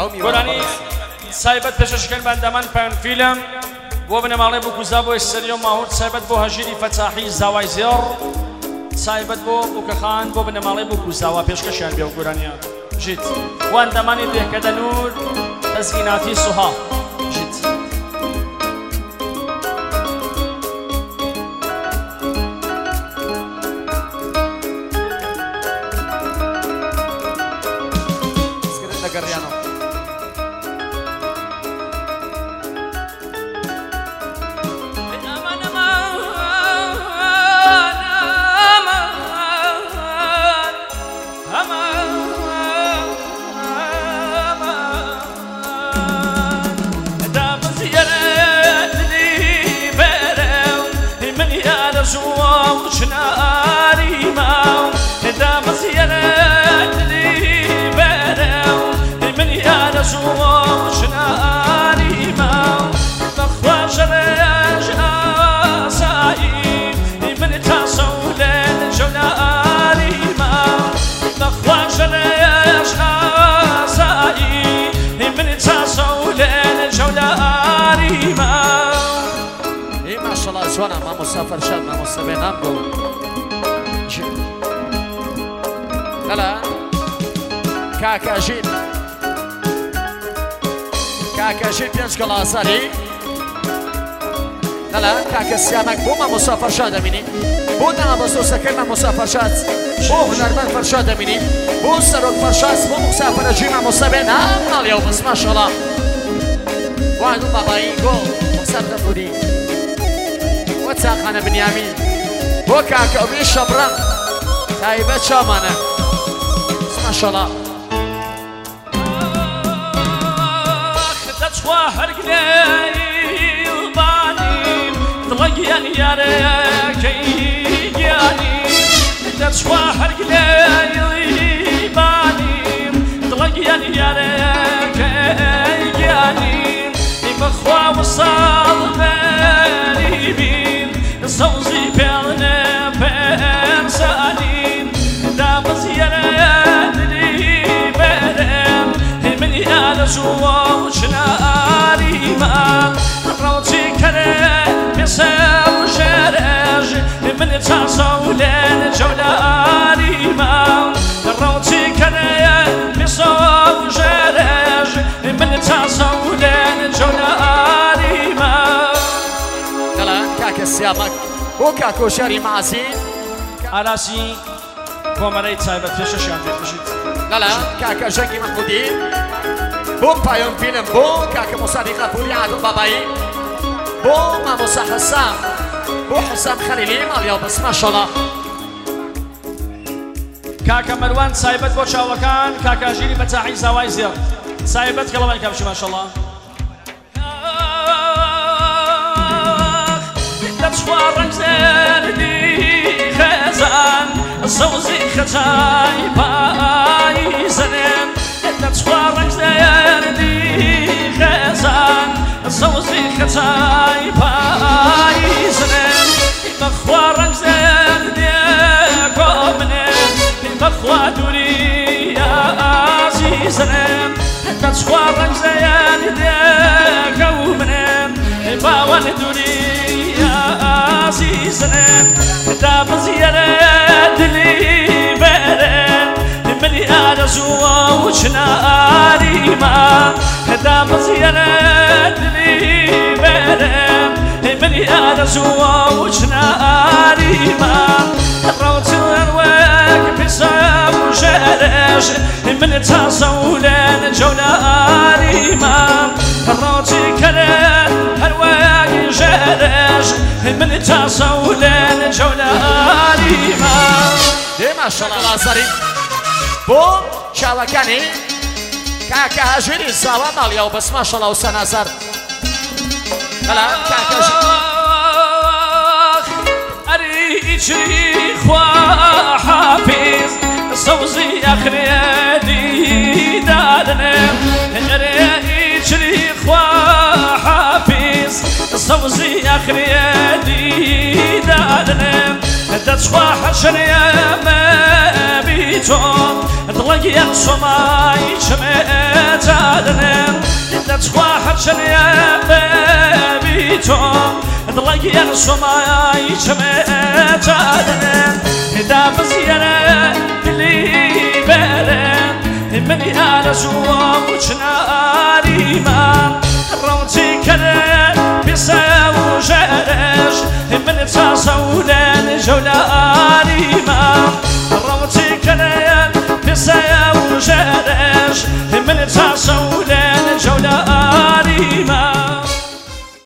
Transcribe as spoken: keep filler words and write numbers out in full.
گۆرانی سایبەت پێشەشکەن بەندەمان پایان فیلم بۆ بنەماڵێ بۆ کوزا بۆ ئێستەری و ماهور سایبەت بۆ هەژیری فەتاحی زاوای زێڕ سایبەت بۆ بووکەخان بۆ بنەماڵێ بۆ کوزاوە پێشکەشیان بێ و گۆرانیە ژیت بۆ ئەندەمانی دێکەدە نور تەزگیناتی سوها ژیت جوانا ما مسافر شاد ما مستبينام بو هلا كاكا جيل كاكا جيل بينج كلاساري هلا كاكا سيامك بو ما مسافر شاد مني بو نا بسو سكر ما مسافر شاد بو هنرمند فرشاد مني بو سروك فرشاد بو مسافر جيل ما مستبينام اليوم بس ما شاء الله وعدو باباي جول مسافر فودي وتاقنا بنيامين وكاكا وبي شبرا تايبة شامانة ما شاء الله خدت واحد قليل باني تغيان يا ريكي يعني خدت واحد قليل باني تغيان يا ريكي يعني بخوا وصال بالي بين صوزي بيرنا بإنسانين دا بزيارات لي بدم من يالجوا وشناري ما روتي كره بساو شرج من تصولين جولاري ما روتي كره بساو شرج من تصولين جولاري ما سيامك وكاكو شاري معزي علاسي كومري تايبت فيششان بيشيت لا لا كاكا جنكي محمودي بو بايون فيلم بو كاكا مصادقة بو يعدو باباي بو ما موسى حسام بو حسام خليلي اليوم بس ما شاء الله كاكا مروان سايبت بو شاوكان كاكا جيري بتاعي زواي زير سايبت كلام كابش ما شاء الله شوارك زردي خزان صوزي خجاي باي زنم شوارك زردي خزان صوزي خجاي باي زنم بخوارك زردي قومنم بخوا دوري يا عزيزنم شوارك زردي قومنم باوان دوري عزيزنا داب زيارات لي بدن من أرجوا وشناري ما داب زيارات لي بدن من أرجوا وشناري ما روت الأرواح بسام شرش من تصولين جولاري ما روت كلام الأرواح شرش من تصولين جولاري ما ما شاء الله لازاري بوم شاوكاني كاكا هاجري الزاوة ماليا بس ما شاء الله وسنازر هلا كاكا هاجري أريجي خوا حافظ صوزي أخريدي دادنا أريجي خوا حافظ صوزي أخريدي دادنا تشوى حشر يا ما بيتون طلق دڵێکی یەک سۆمای چمێ جادنێن دەچخوا هەرچەنێ بێبی تۆ دڵێکی یەک سۆمای چمێ جادنێن دا بزیێنە دلی بێرێن منی ئارەزووە